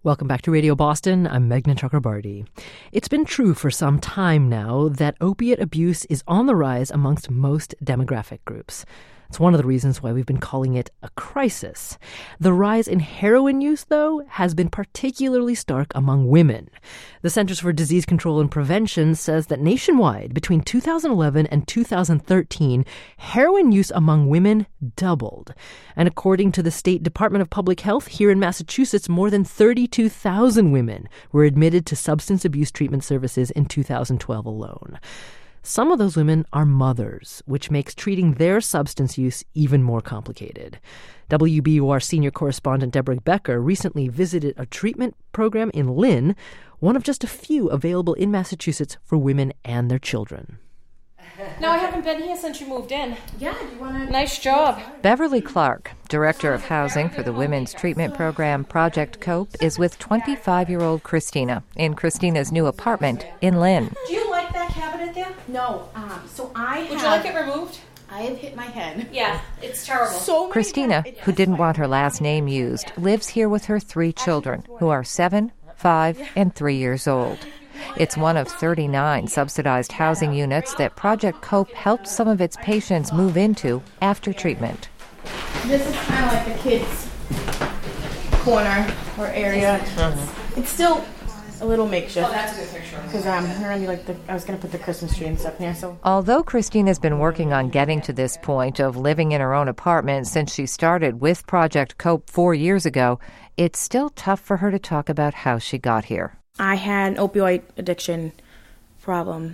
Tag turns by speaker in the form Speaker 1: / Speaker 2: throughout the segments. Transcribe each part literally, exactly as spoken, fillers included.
Speaker 1: Welcome back to Radio Boston. I'm Meghna Chakrabarti. It's been true for some time now that opiate abuse is on the rise amongst most demographic groups. It's one of the reasons why we've been calling it a crisis. The rise in heroin use, though, has been particularly stark among women. The Centers for Disease Control and Prevention says that nationwide, between two thousand eleven and two thousand thirteen, heroin use among women doubled. And according to the State Department of Public Health here in Massachusetts, more than thirty-two thousand women were admitted to substance abuse treatment services in two thousand twelve alone. Some of those women are mothers, which makes treating their substance use even more complicated. W B U R senior correspondent Deborah Becker recently visited a treatment program in Lynn, one of just a few available in Massachusetts for women and their children.
Speaker 2: No, I haven't been here since you moved in.
Speaker 3: Yeah, you want to...
Speaker 2: Nice job.
Speaker 4: Beverly Clark, Director of Housing for the Women's Treatment Program Project COPE, is with twenty-five-year-old Christina in Christina's new apartment in Lynn.
Speaker 2: Do you like that cabinet there?
Speaker 3: No, um, so I have...
Speaker 2: Would you like it removed?
Speaker 3: I have hit my head.
Speaker 2: Yeah, it's terrible.
Speaker 3: So
Speaker 4: Christina, who didn't want her last name used, lives here with her three children, who are seven, five, and three years old. It's one of thirty-nine subsidized housing units that Project COPE helped some of its patients move into after treatment.
Speaker 3: This is kind of like the kids' corner or area. Mm-hmm. It's still a little makeshift.
Speaker 2: Oh, that's a good picture.
Speaker 3: Because um, apparently, like the, I was going to put the Christmas tree and stuff in here. So,
Speaker 4: although Christina's been working on getting to this point of living in her own apartment since she started with Project COPE four years ago, it's still tough for her to talk about how she got here.
Speaker 3: I had an opioid addiction problem.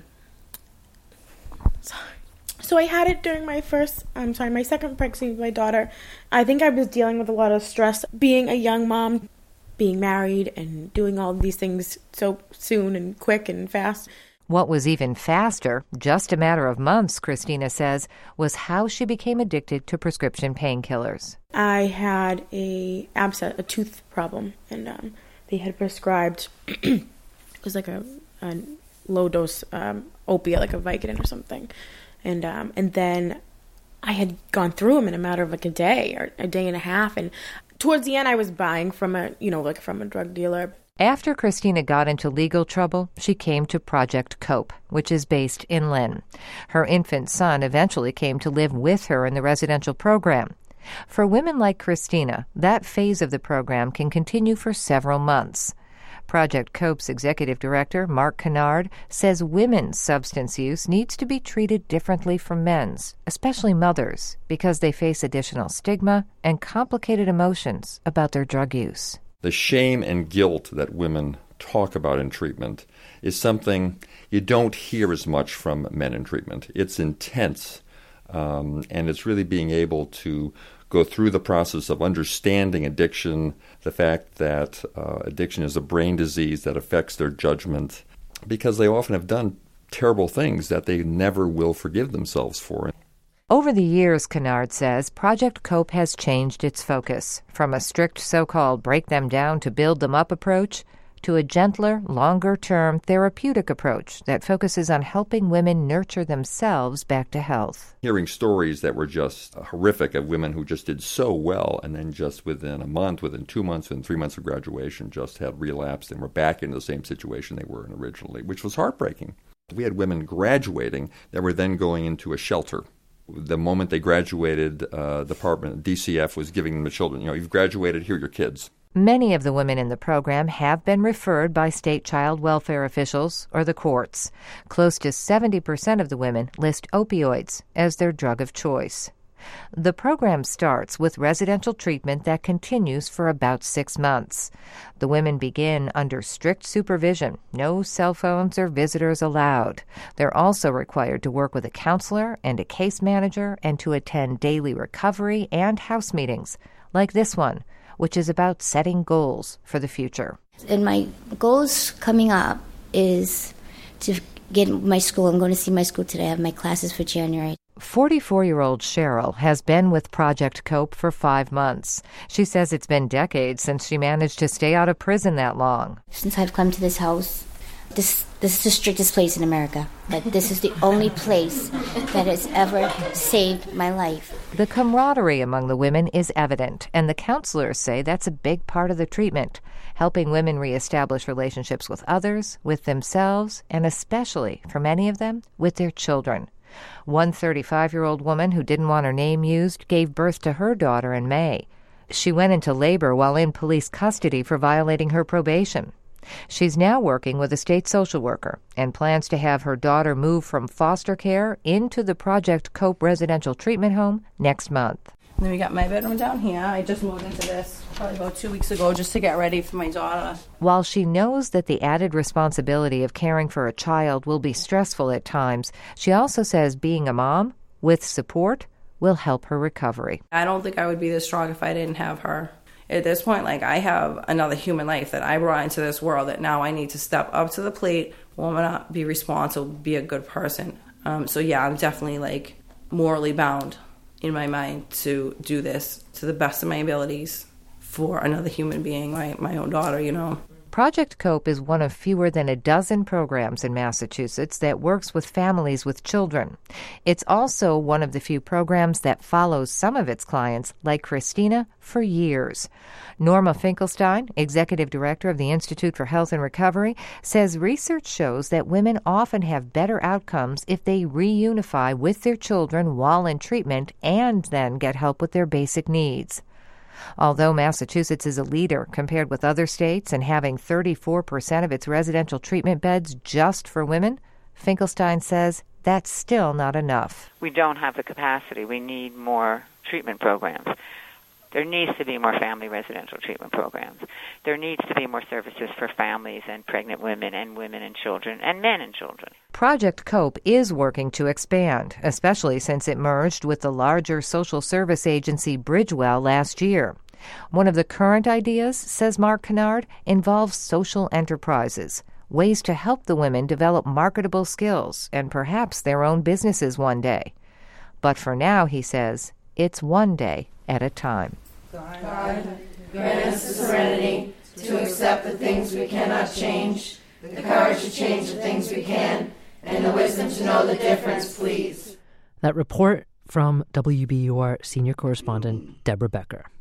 Speaker 3: Sorry. So I had it during my first, I'm sorry, my second pregnancy with my daughter. I think I was dealing with a lot of stress, being a young mom, being married, and doing all of these things so soon and quick and fast.
Speaker 4: What was even faster, just a matter of months, Christina says, was how she became addicted to prescription painkillers.
Speaker 3: I had a abscess, a tooth problem, and um, they had prescribed, it was like a, a low-dose um, opiate, like a Vicodin or something. And um, and then I had gone through them in a matter of like a day or a day and a half. And towards the end, I was buying from a, you know, like from a drug dealer.
Speaker 4: After Christina got into legal trouble, she came to Project COPE, which is based in Lynn. Her infant son eventually came to live with her in the residential program. For women like Christina, that phase of the program can continue for several months. Project COPE's executive director, Mark Kennard, says women's substance use needs to be treated differently from men's, especially mothers, because they face additional stigma and complicated emotions about their drug use.
Speaker 5: The shame and guilt that women talk about in treatment is something you don't hear as much from men in treatment. It's intense, um, and it's really being able to go through the process of understanding addiction, the fact that uh, addiction is a brain disease that affects their judgment, because they often have done terrible things that they never will forgive themselves for.
Speaker 4: Over the years, Kennard says, Project COPE has changed its focus from a strict so-called break them down to build them up approach to a gentler, longer-term therapeutic approach that focuses on helping women nurture themselves back to health.
Speaker 5: Hearing stories that were just horrific of women who just did so well and then just within a month, within two months, within three months of graduation just had relapsed and were back into the same situation they were in originally, which was heartbreaking. We had women graduating that were then going into a shelter. The moment they graduated, uh, the department, D C F, was giving them the children, you know, you've graduated, here are your kids.
Speaker 4: Many of the women in the program have been referred by state child welfare officials or the courts. Close to seventy percent of the women list opioids as their drug of choice. The program starts with residential treatment that continues for about six months. The women begin under strict supervision, no cell phones or visitors allowed. They're also required to work with a counselor and a case manager and to attend daily recovery and house meetings, like this one, which is about setting goals for the future.
Speaker 6: And my goals coming up is to get my school. I'm going to see my school today. I have my classes for January.
Speaker 4: forty-four-year-old Cheryl has been with Project COPE for five months. She says it's been decades since she managed to stay out of prison that long.
Speaker 6: Since I've come to this house, this this is the strictest place in America. But this is the only place that has ever saved my life.
Speaker 4: The camaraderie among the women is evident, and the counselors say that's a big part of the treatment. helping women reestablish relationships with others, with themselves, and especially, for many of them, with their children. One thirty-five-year-old woman who didn't want her name used gave birth to her daughter in May. She went into labor while in police custody for violating her probation. She's now working with a state social worker and plans to have her daughter move from foster care into the Project COPE residential treatment home next month.
Speaker 7: And then we got my bedroom down here. I just moved into this probably about two weeks ago just to get ready for my daughter.
Speaker 4: While she knows that the added responsibility of caring for a child will be stressful at times, she also says being a mom, with support, will help her recovery.
Speaker 7: I don't think I would be this strong if I didn't have her. At this point, like, I have another human life that I brought into this world that now I need to step up to the plate, woman up, be responsible, be a good person. Um, so yeah, I'm definitely like morally bound in my mind to do this to the best of my abilities for another human being, my, my own daughter, you know.
Speaker 4: Project COPE is one of fewer than a dozen programs in Massachusetts that works with families with children. It's also one of the few programs that follows some of its clients, like Christina, for years. Norma Finkelstein, executive director of the Institute for Health and Recovery, says research shows that women often have better outcomes if they reunify with their children while in treatment and then get help with their basic needs. Although Massachusetts is a leader compared with other states and having thirty-four percent of its residential treatment beds just for women, Finkelstein says that's still not enough.
Speaker 8: We don't have the capacity. We need more treatment programs. There needs to be more family residential treatment programs. There needs to be more services for families and pregnant women and women and children and men and children.
Speaker 4: Project COPE is working to expand, especially since it merged with the larger social service agency Bridgewell last year. One of the current ideas, says Mark Kennard, involves social enterprises, ways to help the women develop marketable skills and perhaps their own businesses one day. But for now, he says, it's one day at a time.
Speaker 9: God, grant us the serenity to accept the things we cannot change, the courage to change the things we can, and the wisdom to know the difference, please.
Speaker 1: That report from W B U R senior correspondent Deborah Becker.